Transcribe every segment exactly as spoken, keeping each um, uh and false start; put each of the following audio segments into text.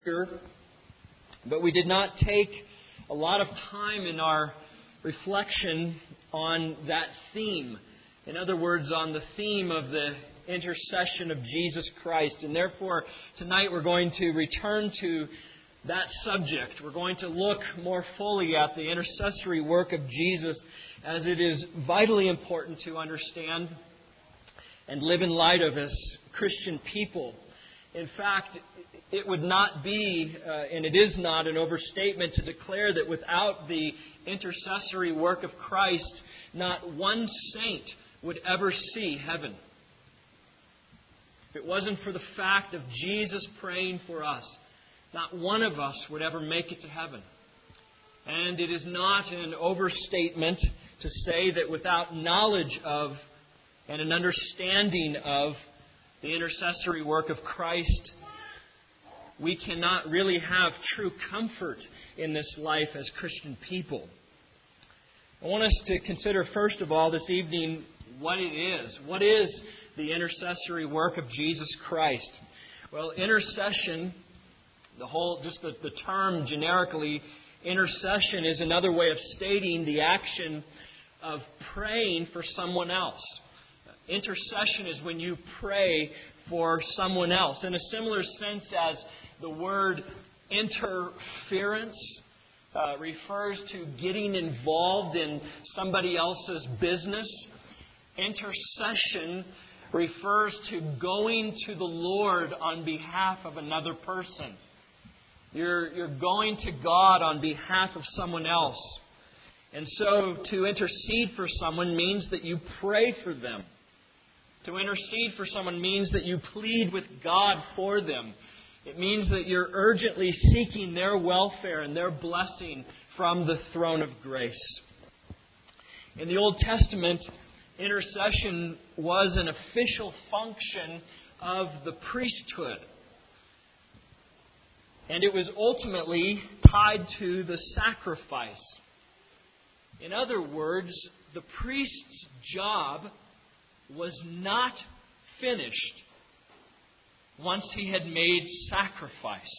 but we did not take a lot of time in our reflection on that theme. In other words, on the theme of the intercession of Jesus Christ. And therefore, tonight we're going to return to that subject. We're going to look more fully at the intercessory work of Jesus, as it is vitally important to understand and live in light of as Christian people. In fact, it would not be, uh, and it is not, an overstatement to declare that without the intercessory work of Christ, not one saint would ever see heaven. If it wasn't for the fact of Jesus praying for us, not one of us would ever make it to heaven. And it is not an overstatement to say that without knowledge of and an understanding of the intercessory work of Christ, we cannot really have true comfort in this life as Christian people. I want us to consider, first of all, this evening, what it is. What is the intercessory work of Jesus Christ? Well, intercession, the whole, just the, the term generically, intercession is another way of stating the action of praying for someone else. Intercession is when you pray for someone else. In a similar sense as the word interference uh, refers to getting involved in somebody else's business, intercession refers to going to the Lord on behalf of another person. You're, you're going to God on behalf of someone else. And so to intercede for someone means that you pray for them. To intercede for someone means that you plead with God for them. It means that you're urgently seeking their welfare and their blessing from the throne of grace. In the Old Testament, intercession was an official function of the priesthood. And it was ultimately tied to the sacrifice. In other words, the priest's job was not finished once he had made sacrifice.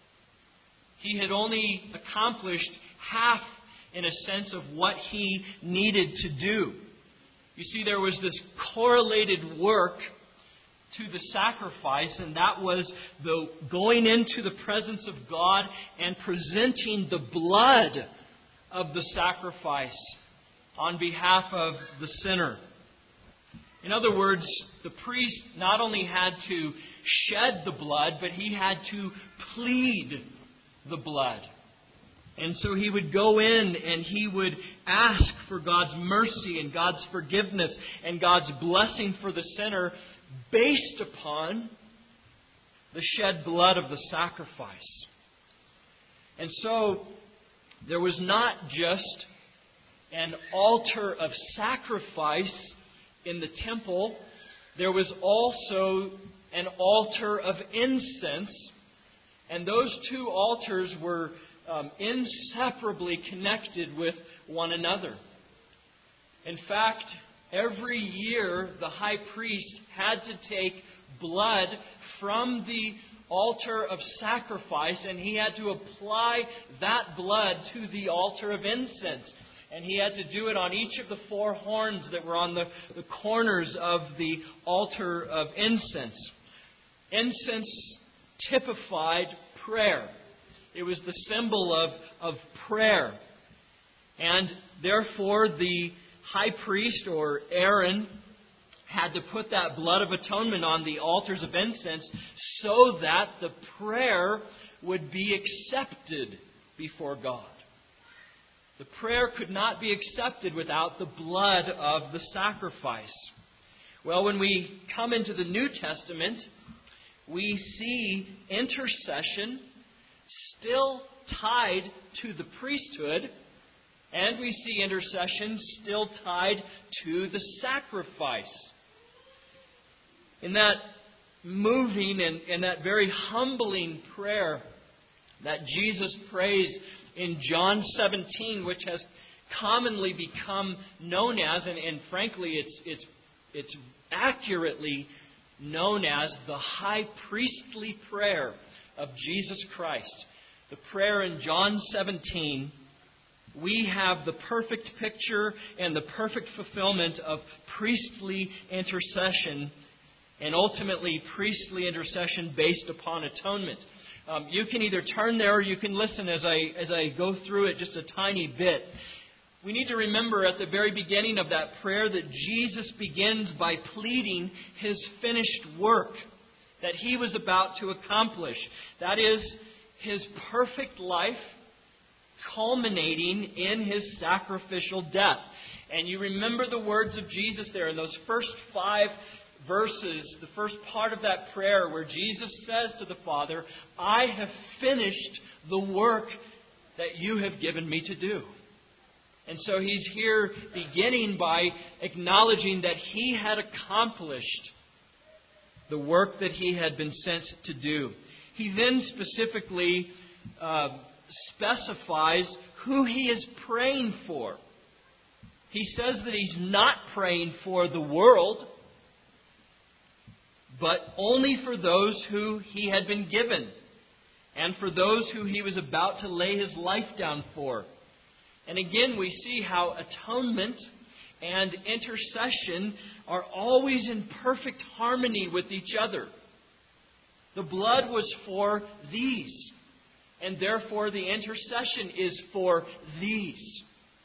He had only accomplished half, in a sense, of what he needed to do. You see, there was this correlated work to the sacrifice, and that was the going into the presence of God and presenting the blood of the sacrifice on behalf of the sinner. In other words, the priest not only had to shed the blood, but he had to plead the blood. And so he would go in and he would ask for God's mercy and God's forgiveness and God's blessing for the sinner based upon the shed blood of the sacrifice. And so there was not just an altar of sacrifice in the temple, there was also an altar of incense, and those two altars were um, inseparably connected with one another. In fact, every year the high priest had to take blood from the altar of sacrifice, and he had to apply that blood to the altar of incense. And he had to do it on each of the four horns that were on the, the corners of the altar of incense. Incense typified prayer. It was the symbol of, of prayer. And therefore the high priest, or Aaron, had to put that blood of atonement on the altars of incense so that the prayer would be accepted before God. The prayer could not be accepted without the blood of the sacrifice. Well, when we come into the New Testament, we see intercession still tied to the priesthood, and we see intercession still tied to the sacrifice. In that moving and, and that very humbling prayer that Jesus prays in John seventeen, which has commonly become known as, and, and frankly it's, it's, it's accurately known as, the high priestly prayer of Jesus Christ, the prayer in John seventeen, we have the perfect picture and the perfect fulfillment of priestly intercession, and ultimately priestly intercession based upon atonement. Um, you can either turn there or you can listen as I as I go through it just a tiny bit. We need to remember at the very beginning of that prayer that Jesus begins by pleading His finished work that He was about to accomplish. That is, His perfect life culminating in His sacrificial death. And you remember the words of Jesus there in those first five verses, the first part of that prayer where Jesus says to the Father, I have finished the work that you have given me to do. And so He's here beginning by acknowledging that He had accomplished the work that He had been sent to do. He then specifically uh, specifies who He is praying for. He says that He's not praying for the world, but only for those who He had been given, and for those who He was about to lay His life down for. And again, we see how atonement and intercession are always in perfect harmony with each other. The blood was for these, and therefore the intercession is for these.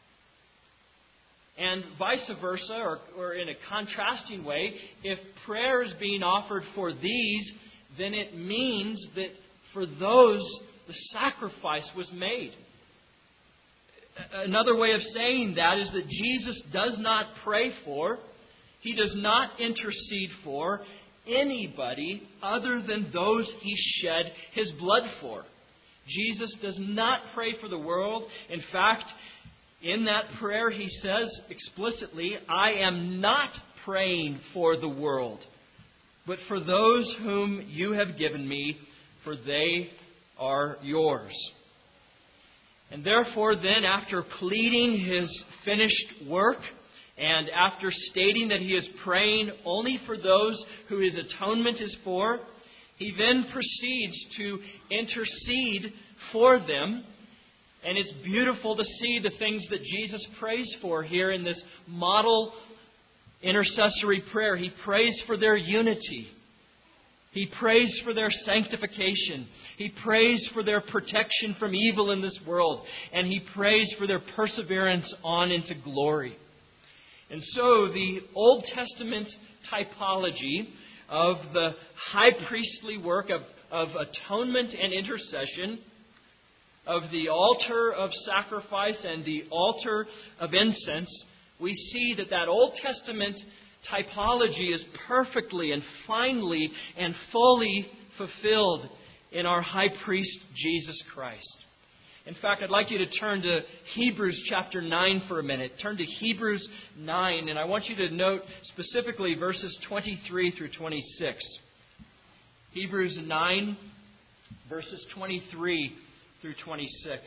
And vice versa, or, or in a contrasting way, if prayer is being offered for these, then it means that for those the sacrifice was made. Another way of saying that is that Jesus does not pray for, He does not intercede for anybody other than those He shed His blood for. Jesus does not pray for the world. In fact, in that prayer He says explicitly, I am not praying for the world, but for those whom you have given me, for they are yours. And therefore then, after pleading His finished work, and after stating that He is praying only for those who His atonement is for, He then proceeds to intercede for them. And it's beautiful to see the things that Jesus prays for here in this model intercessory prayer. He prays for their unity. He prays for their sanctification. He prays for their protection from evil in this world. And He prays for their perseverance on into glory. And so the Old Testament typology of the high priestly work of, of atonement and intercession, of the altar of sacrifice and the altar of incense, we see that that Old Testament typology is perfectly and finely and fully fulfilled in our high priest, Jesus Christ. In fact, I'd like you to turn to Hebrews chapter nine for a minute. Turn to Hebrews nine, and I want you to note specifically verses twenty-three through twenty-six. Hebrews nine, verses twenty-three through twenty-six.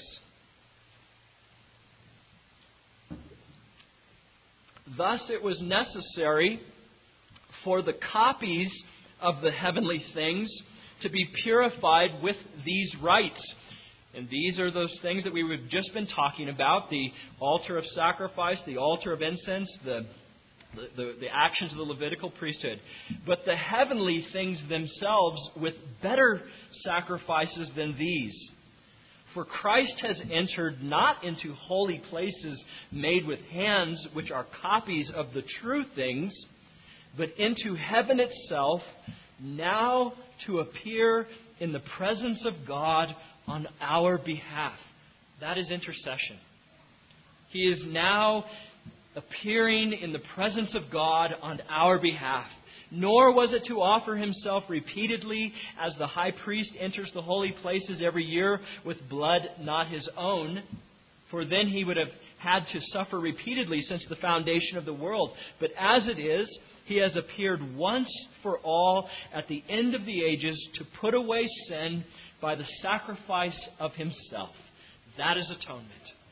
Thus it was necessary for the copies of the heavenly things to be purified with these rites. And these are those things that we have just been talking about. The altar of sacrifice, the altar of incense, the, the, the actions of the Levitical priesthood. But the heavenly things themselves with better sacrifices than these. For Christ has entered not into holy places made with hands, which are copies of the true things, but into heaven itself, now to appear in the presence of God on our behalf. That is intercession. He is now appearing in the presence of God on our behalf. Nor was it to offer Himself repeatedly as the high priest enters the holy places every year with blood not his own, for then He would have had to suffer repeatedly since the foundation of the world. But as it is, He has appeared once for all at the end of the ages to put away sin by the sacrifice of Himself. That is atonement.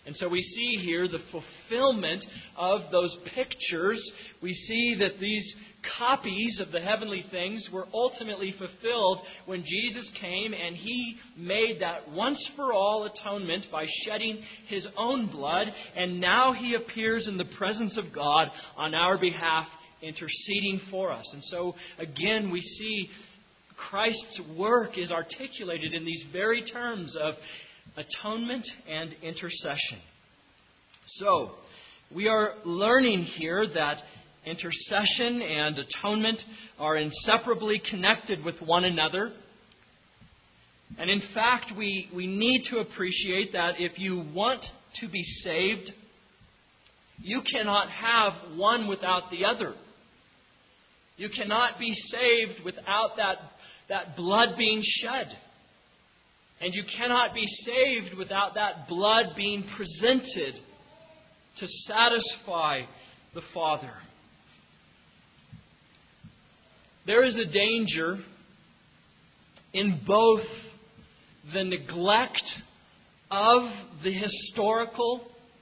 And so we see here the fulfillment of those pictures. We see that these copies of the heavenly things were ultimately fulfilled when Jesus came and He made that once for all atonement by shedding His own blood. And now He appears in the presence of God on our behalf, interceding for us. And so again we see Christ's work is articulated in these very terms of atonement and intercession. So, we are learning here that intercession and atonement are inseparably connected with one another. And in fact, we, we need to appreciate that if you want to be saved, you cannot have one without the other. You cannot be saved without that, that blood being shed. And you cannot be saved without that blood being presented to satisfy the Father. There is a danger in both the neglect of the historical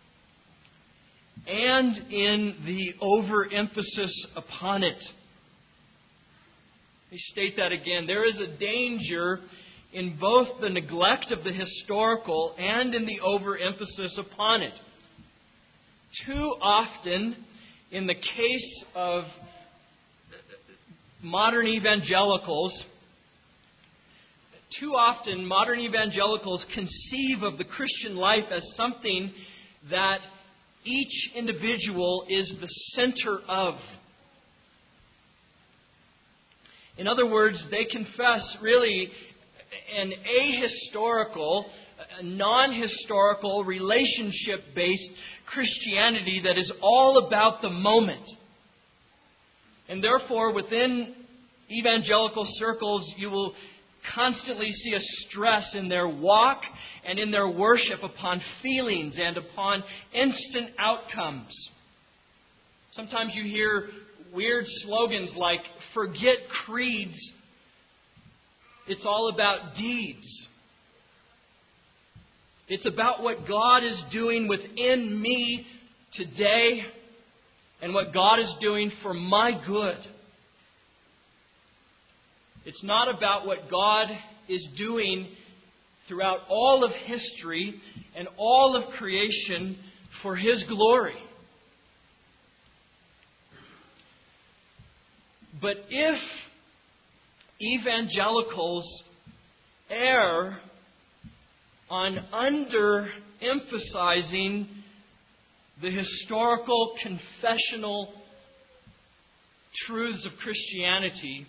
and in the overemphasis upon it. Let me state that again. There is a danger in both the neglect of the historical and in the overemphasis upon it. Too often, in the case of modern evangelicals, too often modern evangelicals conceive of the Christian life as something that each individual is the center of. In other words, they confess really an ahistorical, a non-historical, relationship-based Christianity that is all about the moment. And therefore, within evangelical circles, you will constantly see a stress in their walk and in their worship upon feelings and upon instant outcomes. Sometimes you hear weird slogans like, "Forget creeds. It's all about deeds. It's about what God is doing within me today and what God is doing for my good. It's not about what God is doing throughout all of history and all of creation for His glory." But if evangelicals err on under-emphasizing the historical, confessional truths of Christianity,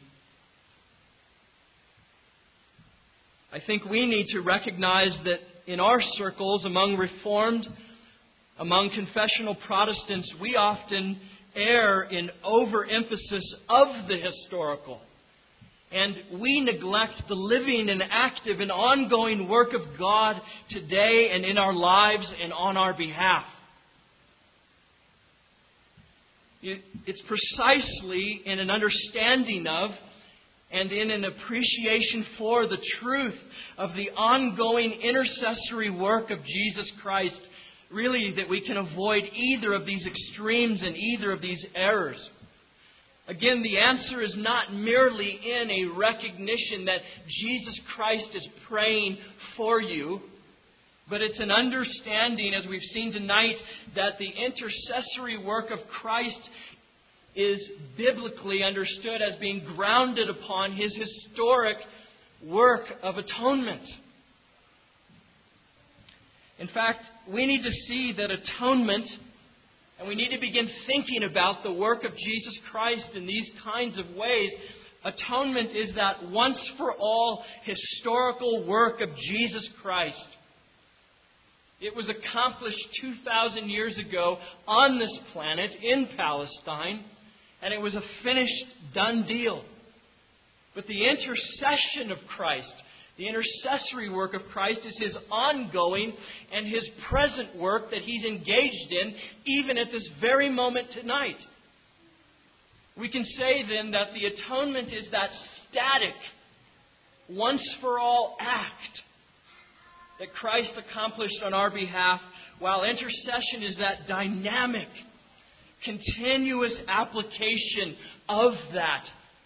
I think we need to recognize that in our circles, among Reformed, among confessional Protestants, we often err in overemphasis of the historical. And we neglect the living and active and ongoing work of God today and in our lives and on our behalf. It's precisely in an understanding of and in an appreciation for the truth of the ongoing intercessory work of Jesus Christ, really, that we can avoid either of these extremes and either of these errors. Again, the answer is not merely in a recognition that Jesus Christ is praying for you, but it's an understanding, as we've seen tonight, that the intercessory work of Christ is biblically understood as being grounded upon His historic work of atonement. In fact, we need to see that atonement, and we need to begin thinking about the work of Jesus Christ in these kinds of ways. Atonement is that once for all historical work of Jesus Christ. It was accomplished two thousand years ago on this planet in Palestine, and it was a finished, done deal. But the intercession of Christ, the intercessory work of Christ, is His ongoing and His present work that He's engaged in even at this very moment tonight. We can say then that the atonement is that static, once for all act that Christ accomplished on our behalf, while intercession is that dynamic, continuous application of that,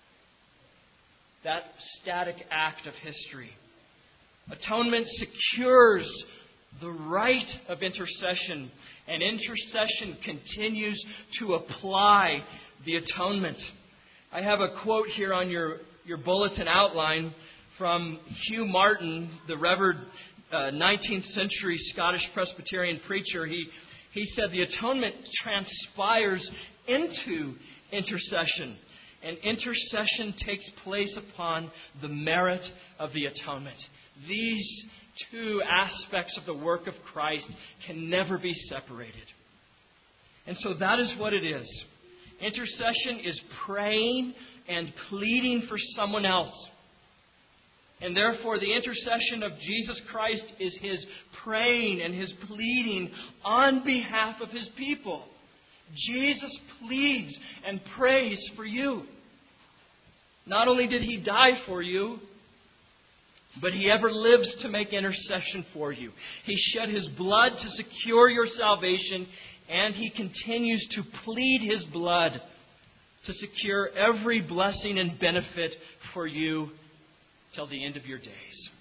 that static act of history. Atonement secures the right of intercession, and intercession continues to apply the atonement. I have a quote here on your, your bulletin outline from Hugh Martin, the Reverend uh, nineteenth century Scottish Presbyterian preacher. He, he said the atonement transpires into intercession, and intercession takes place upon the merit of the atonement. These two aspects of the work of Christ can never be separated. And so that is what it is. Intercession is praying and pleading for someone else. And therefore the intercession of Jesus Christ is His praying and His pleading on behalf of His people. Jesus pleads and prays for you. Not only did He die for you, but He ever lives to make intercession for you. He shed His blood to secure your salvation, and He continues to plead His blood to secure every blessing and benefit for you till the end of your days.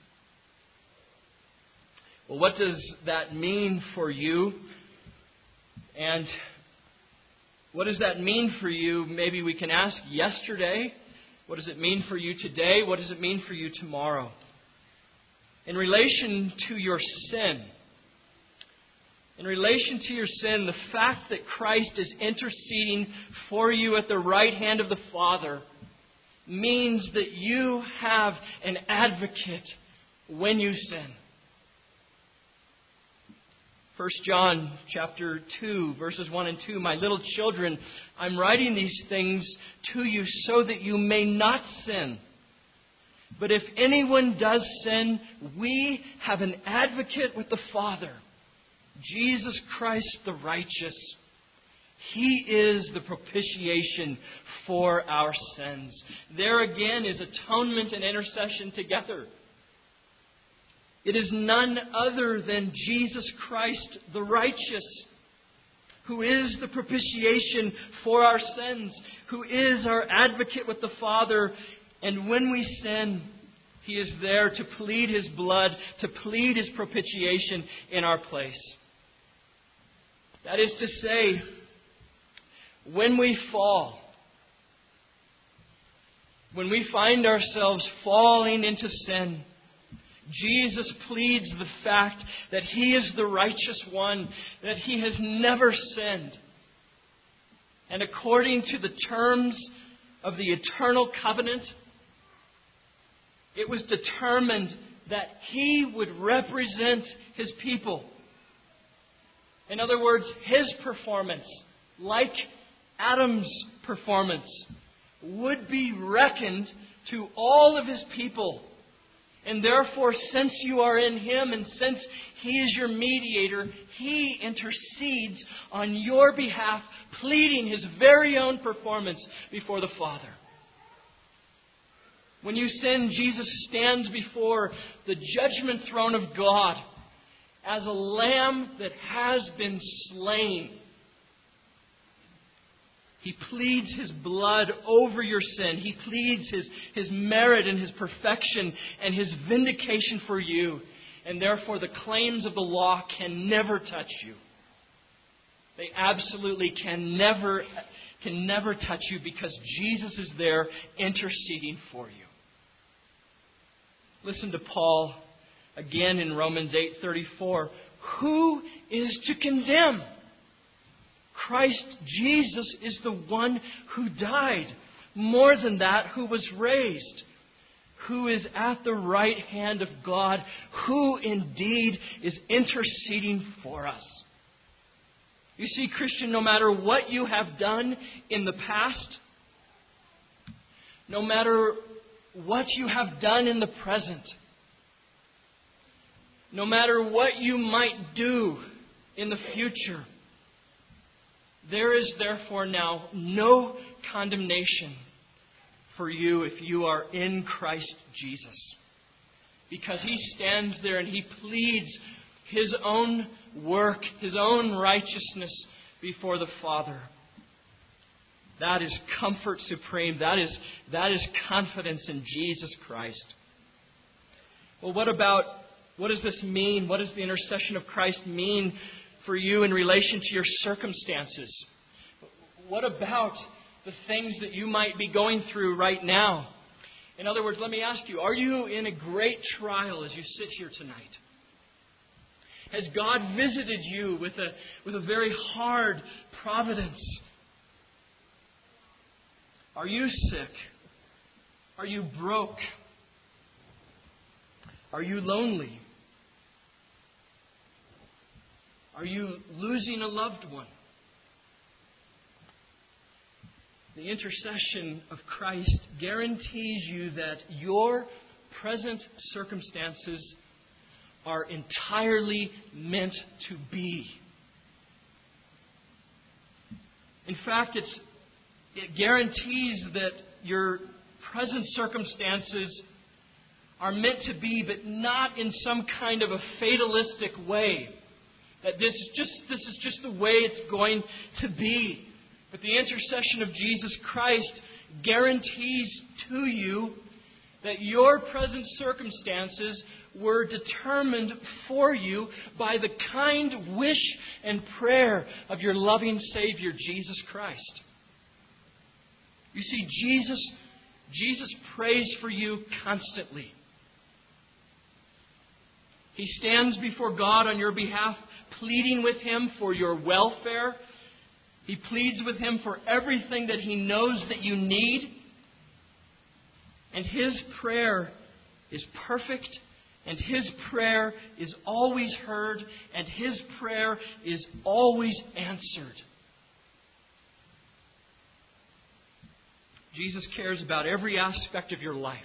Well, what does that mean for you? And what does that mean for you? Maybe we can ask yesterday. What does it mean for you today? What does it mean for you tomorrow? In relation to your sin, in relation to your sin, the fact that Christ is interceding for you at the right hand of the Father means that you have an advocate when you sin. First John chapter two, verses one and two. My little children, I'm writing these things to you so that you may not sin. But if anyone does sin, we have an advocate with the Father, Jesus Christ the righteous. He is the propitiation for our sins. There again is atonement and intercession together. It is none other than Jesus Christ the righteous, who is the propitiation for our sins, who is our advocate with the Father. And when we sin, He is there to plead His blood, to plead His propitiation in our place. That is to say, when we fall, when we find ourselves falling into sin, Jesus pleads the fact that He is the righteous one, that He has never sinned. And according to the terms of the eternal covenant, it was determined that He would represent His people. In other words, His performance, like Adam's performance, would be reckoned to all of His people. And therefore, since you are in Him and since He is your mediator, He intercedes on your behalf, pleading His very own performance before the Father. When you sin, Jesus stands before the judgment throne of God as a lamb that has been slain. He pleads His blood over your sin. He pleads His, His merit and His perfection and His vindication for you. And therefore the claims of the law can never touch you. They absolutely can never, can never touch you because Jesus is there interceding for you. Listen to Paul again in Romans eight thirty-four. Who is to condemn? Christ Jesus is the one who died. More than that, who was raised. Who is at the right hand of God. Who indeed is interceding for us. You see, Christian, no matter what you have done in the past, no matter what you have done in the present, no matter what you might do in the future, there is therefore now no condemnation for you if you are in Christ Jesus. because He stands there and He pleads His own work, His own righteousness before the Father. That is comfort supreme. That is, that is confidence in Jesus Christ. Well, what about, what does this mean? What does the intercession of Christ mean for you in relation to your circumstances? What about the things that you might be going through right now? In other words, let me ask you, are you in a great trial as you sit here tonight? Has God visited you with a, with a very hard providence? Are you sick? Are you broke? Are you lonely? Are you losing a loved one? The intercession of Christ guarantees you that your present circumstances are entirely meant to be. In fact, it's, it guarantees that your present circumstances are meant to be, but not in some kind of a fatalistic way. That this is just, this is just the way it's going to be. But the intercession of Jesus Christ guarantees to you that your present circumstances were determined for you by the kind wish and prayer of your loving Savior, Jesus Christ. You see, Jesus, Jesus prays for you constantly. He stands before God on your behalf, pleading with Him for your welfare. He pleads with Him for everything that He knows that you need. And His prayer is perfect, and His prayer is always heard, and His prayer is always answered. Jesus cares about every aspect of your life.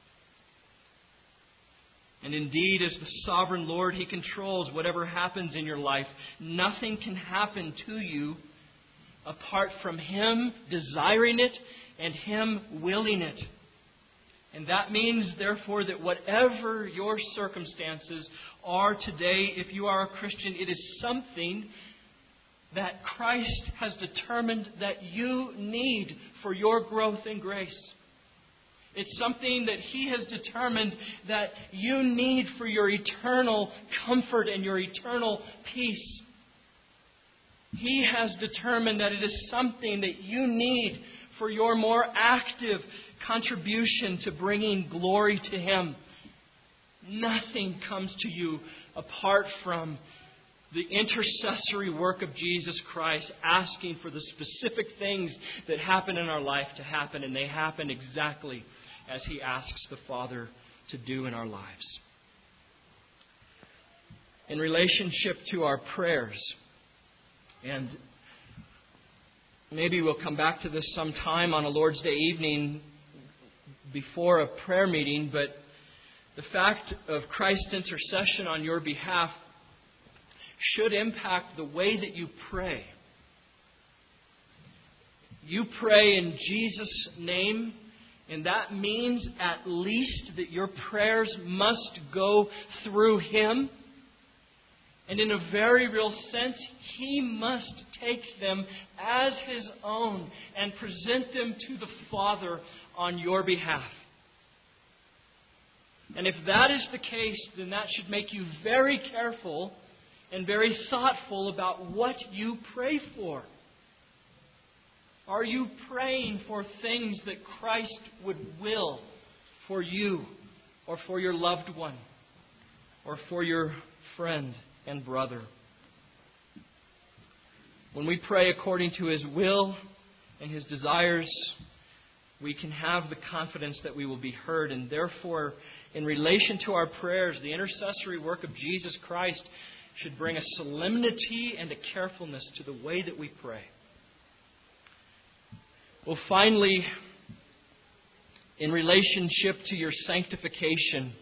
And indeed, as the sovereign Lord, He controls whatever happens in your life. Nothing can happen to you apart from Him desiring it and Him willing it. And that means, therefore, that whatever your circumstances are today, if you are a Christian, it is something that Christ has determined that you need for your growth in grace. It's something that He has determined that you need for your eternal comfort and your eternal peace. He has determined that it is something that you need for your more active contribution to bringing glory to Him. Nothing comes to you apart from the intercessory work of Jesus Christ, asking for the specific things that happen in our life to happen, and they happen exactly as He asks the Father to do in our lives. In relationship to our prayers, and maybe we'll come back to this sometime on a Lord's Day evening before a prayer meeting, but the fact of Christ's intercession on your behalf should impact the way that you pray. You pray in Jesus' name, and that means at least that your prayers must go through Him. And in a very real sense, He must take them as His own and present them to the Father on your behalf. And if that is the case, then that should make you very careful and very thoughtful about what you pray for. Are you praying for things that Christ would will for you, or for your loved one, or for your friend and brother? When we pray according to His will and His desires, we can have the confidence that we will be heard. And therefore, in relation to our prayers, the intercessory work of Jesus Christ should bring a solemnity and a carefulness to the way that we pray. Well, finally, in relationship to your sanctification,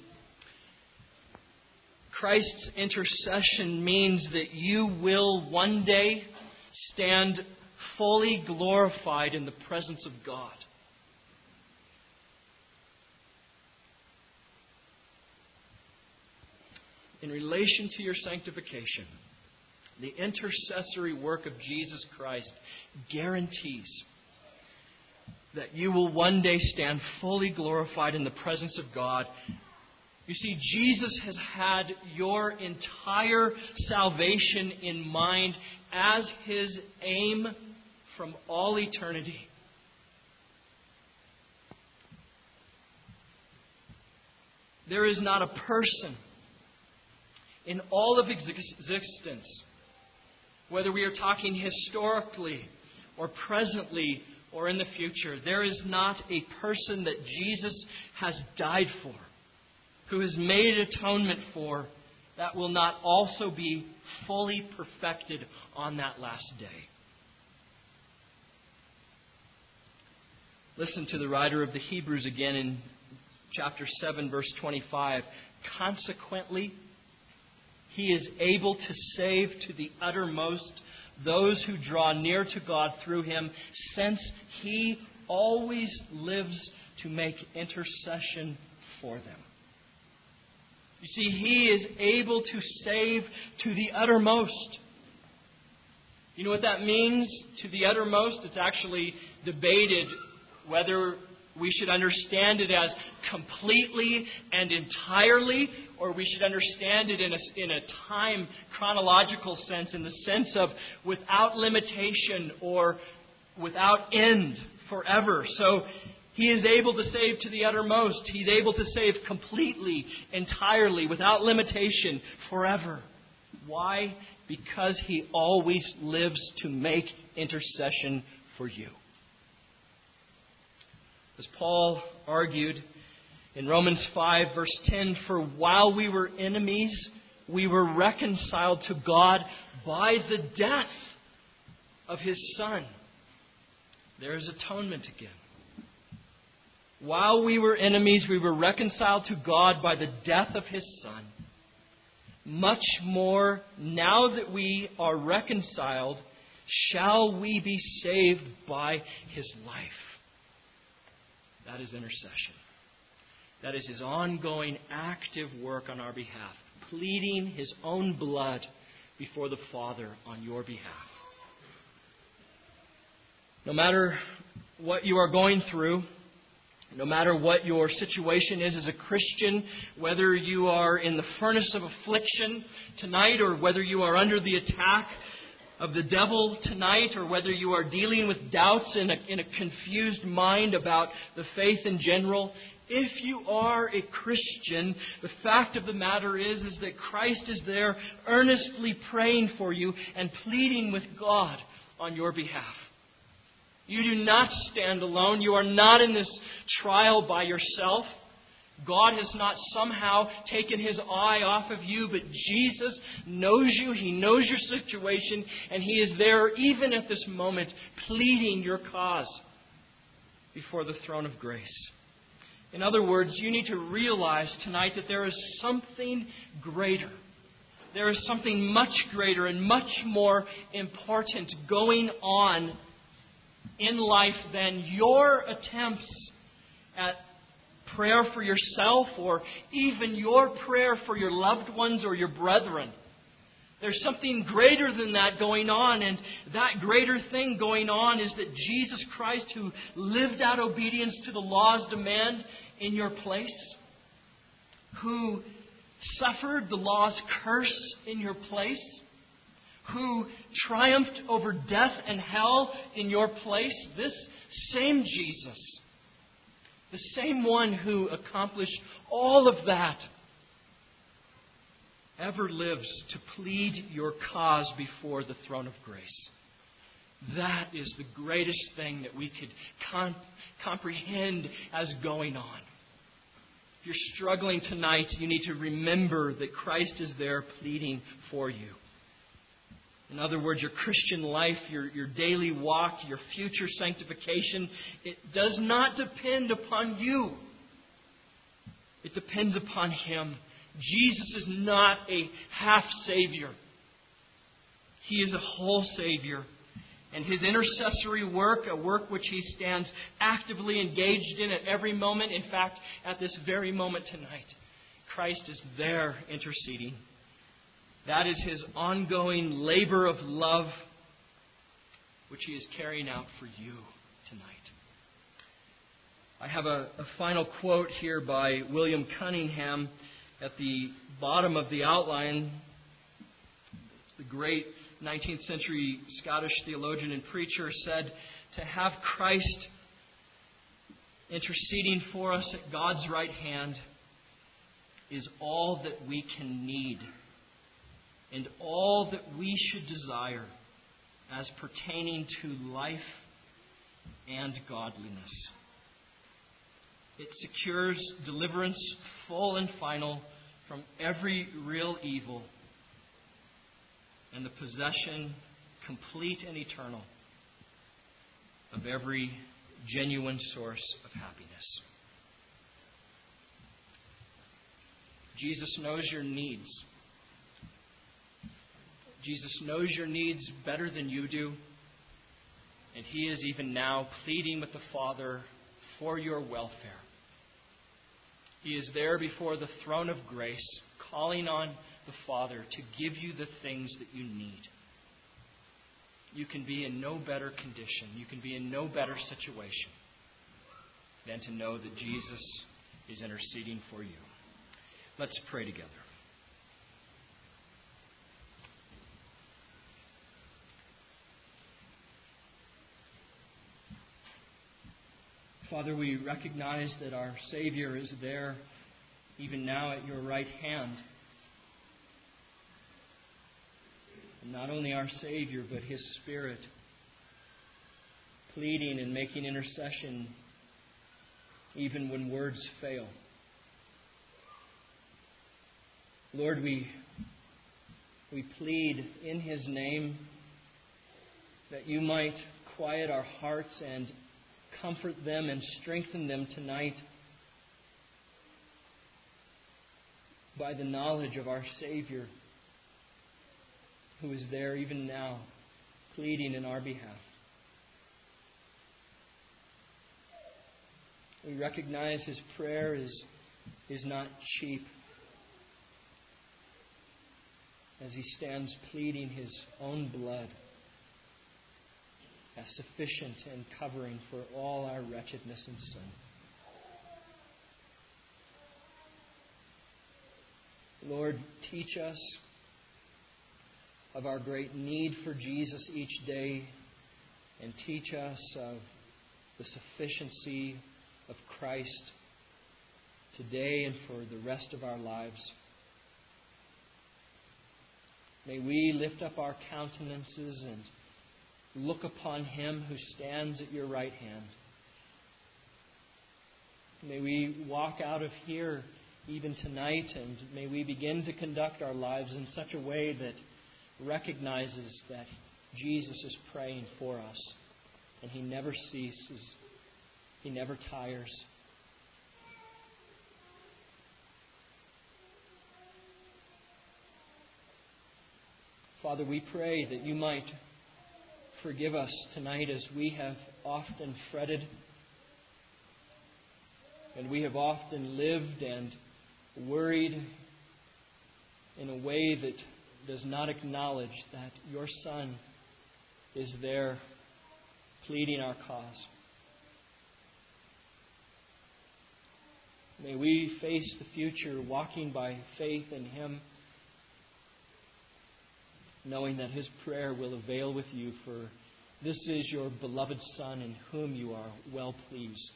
Christ's intercession means that you will one day stand fully glorified in the presence of God. in relation to your sanctification, the intercessory work of Jesus Christ guarantees that you will one day stand fully glorified in the presence of God. You see, Jesus has had your entire salvation in mind as His aim from all eternity. There is not a person in all of existence, whether we are talking historically or presently or in the future, there is not a person that Jesus has died for, who has made atonement for, that will not also be fully perfected on that last day. Listen to the writer of the Hebrews again in chapter seven, verse twenty-five. Consequently, He is able to save to the uttermost those who draw near to God through Him, since He always lives to make intercession for them. You see, He is able to save to the uttermost. You know what that means, to the uttermost? It's actually debated whether we should understand it as completely and entirely, or we should understand it in a, in a time chronological sense, in the sense of without limitation or without end, forever. So He is able to save to the uttermost. He's able to save completely, entirely, without limitation, forever. Why? Because He always lives to make intercession for you. As Paul argued in Romans five, verse ten, for while we were enemies, we were reconciled to God by the death of His Son. There is atonement again. While we were enemies, we were reconciled to God by the death of His Son. Much more, now that we are reconciled, shall we be saved by His life. That is intercession. That is His ongoing active work on our behalf, pleading His own blood before the Father on your behalf. No matter what you are going through, no matter what your situation is as a Christian, whether you are in the furnace of affliction tonight, or whether you are under the attack of the devil tonight, or whether you are dealing with doubts in a, in a confused mind about the faith in general, if you are a Christian, the fact of the matter is, is that Christ is there earnestly praying for you and pleading with God on your behalf. You do not stand alone. You are not in this trial by yourself. God has not somehow taken His eye off of you, but Jesus knows you. He knows your situation, and He is there even at this moment pleading your cause before the throne of grace. In other words, you need to realize tonight that there is something greater. There is something much greater and much more important going on in life than your attempts at prayer for yourself, or even your prayer for your loved ones or your brethren. There's something greater than that going on, and that greater thing going on is that Jesus Christ, who lived out obedience to the law's demand in your place, who suffered the law's curse in your place, who triumphed over death and hell in your place, this same Jesus, the same one who accomplished all of that, ever lives to plead your cause before the throne of grace. That is the greatest thing that we could com- comprehend as going on. If you're struggling tonight, you need to remember that Christ is there pleading for you. In other words, your Christian life, your, your daily walk, your future sanctification, it does not depend upon you. It depends upon Him. Jesus is not a half Savior. He is a whole Savior. And His intercessory work, a work which He stands actively engaged in at every moment, in fact, at this very moment tonight, Christ is there interceding That is His ongoing labor of love, which He is carrying out for you tonight. I have a, a final quote here by William Cunningham at the bottom of the outline. It's the great nineteenth century Scottish theologian and preacher said, "To have Christ interceding for us at God's right hand is all that we can need and all that we should desire as pertaining to life and godliness. It secures deliverance full and final from every real evil and the possession, complete and eternal, of every genuine source of happiness." Jesus knows your needs. Jesus knows your needs better than you do. And He is even now pleading with the Father for your welfare. He is there before the throne of grace, calling on the Father to give you the things that you need. You can be in no better condition, you can be in no better situation than to know that Jesus is interceding for you. Let's pray together. Father, we recognize that our Savior is there even now at your right hand. And not only our Savior, but His Spirit, pleading and making intercession even when words fail. Lord, we, we plead in His name that you might quiet our hearts and comfort them and strengthen them tonight by the knowledge of our Savior, who is there even now, pleading in our behalf. We recognize His prayer is, is not cheap, as He stands pleading His own blood as sufficient and covering for all our wretchedness and sin. Lord, teach us of our great need for Jesus each day, and teach us of the sufficiency of Christ today and for the rest of our lives. May we lift up our countenances and look upon Him who stands at your right hand. May we walk out of here even tonight, and may we begin to conduct our lives in such a way that recognizes that Jesus is praying for us, and He never ceases, He never tires. Father, we pray that you might forgive us tonight as we have often fretted and we have often lived and worried in a way that does not acknowledge that your Son is there pleading our cause. May we face the future walking by faith in Him, knowing that His prayer will avail with you, for this is your beloved Son in whom you are well pleased.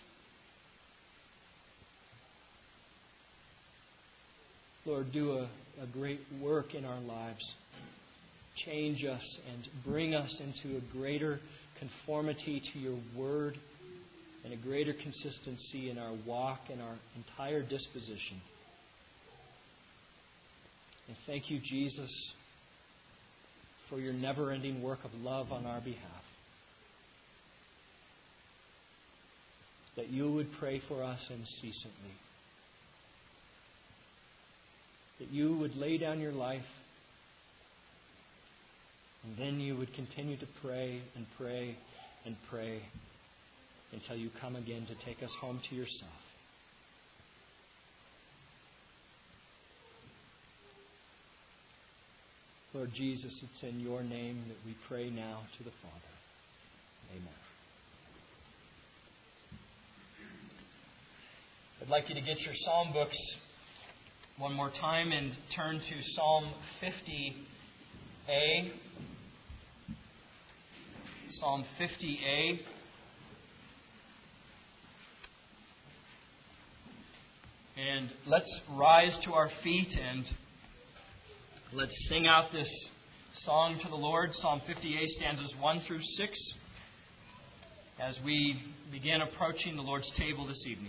Lord, do a, a great work in our lives. Change us and bring us into a greater conformity to your Word and a greater consistency in our walk and our entire disposition. And thank you, Jesus, for your never-ending work of love on our behalf. That you would pray for us unceasingly. That you would lay down your life, and then you would continue to pray and pray and pray until you come again to take us home to yourself. Lord Jesus, it's in your name that we pray now to the Father. Amen. I'd like you to get your psalm books one more time and turn to Psalm fifty A. Psalm fifty A. And let's rise to our feet and let's sing out this song to the Lord. Psalm fifty A, stanzas one through six, as we begin approaching the Lord's table this evening.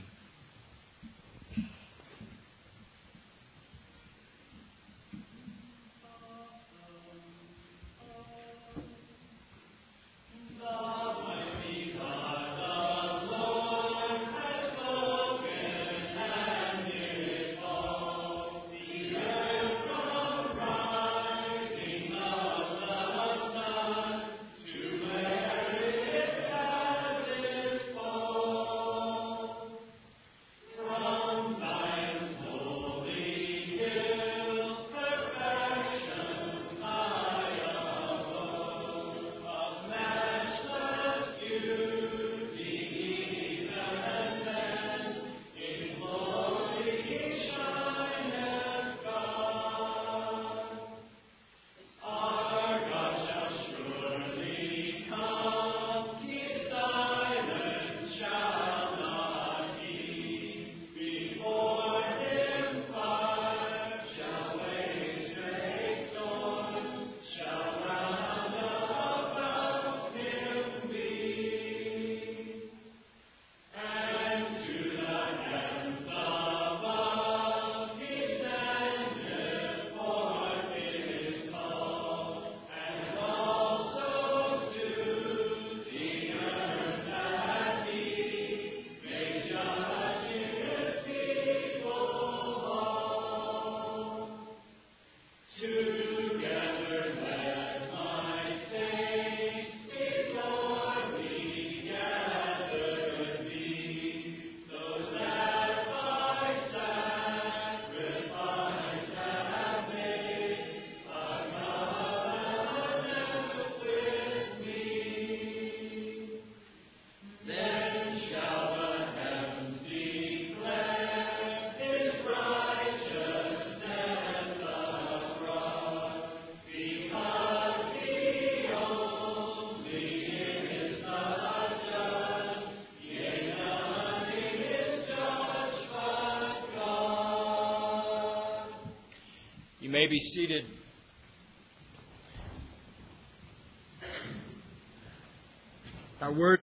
You may be seated. Our word